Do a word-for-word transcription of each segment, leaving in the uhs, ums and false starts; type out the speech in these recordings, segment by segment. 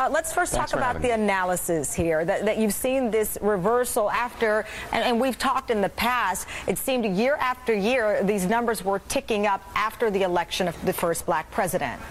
But let's first Thanks talk about the me. analysis here, that, that you've seen this reversal after, and, and we've talked in the past, it seemed year after year these numbers were ticking up after the election of the first black president.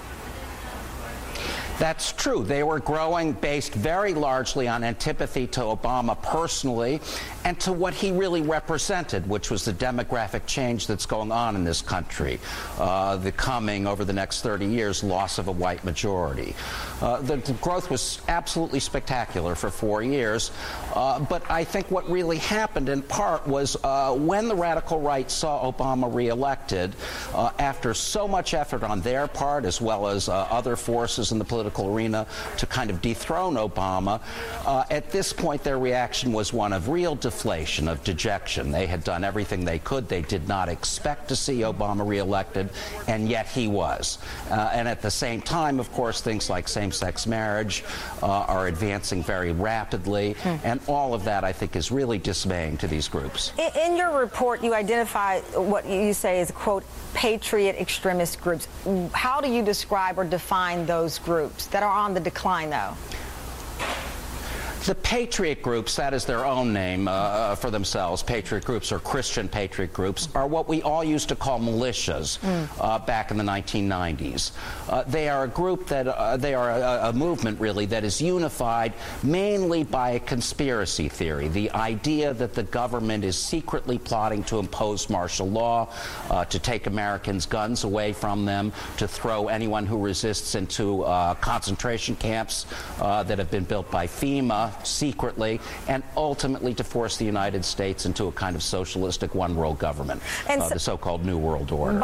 That's true. They were growing based very largely on antipathy to Obama personally and to what he really represented, which was the demographic change that's going on in this country, uh, the coming, over the next thirty years, loss of a white majority. Uh, the, the growth was absolutely spectacular for four years, uh, but I think what really happened in part was uh, when the radical right saw Obama reelected, uh, after so much effort on their part, as well as uh, other forces in the political arena to kind of dethrone Obama, uh, at this point their reaction was one of real deflation, of dejection. They had done everything they could. They did not expect to see Obama reelected, and yet he was. Uh, and at the same time, of course, things like same-sex marriage uh, are advancing very rapidly, hmm. and all of that, I think, is really dismaying to these groups. In, in your report, you identify what you say is, quote, patriot extremist groups. How do you describe or define those groups that are on the decline, though? The patriot groups, that is their own name uh, for themselves, patriot groups or Christian patriot groups, are what we all used to call militias mm. uh, back in the nineteen nineties. Uh, they are a group that, uh, they are a, a movement really that is unified mainly by a conspiracy theory, the idea that the government is secretly plotting to impose martial law, uh, to take Americans' guns away from them, to throw anyone who resists into uh, concentration camps uh, that have been built by FEMA secretly, and ultimately to force the United States into a kind of socialistic one-world government, uh, the so-called New World Order.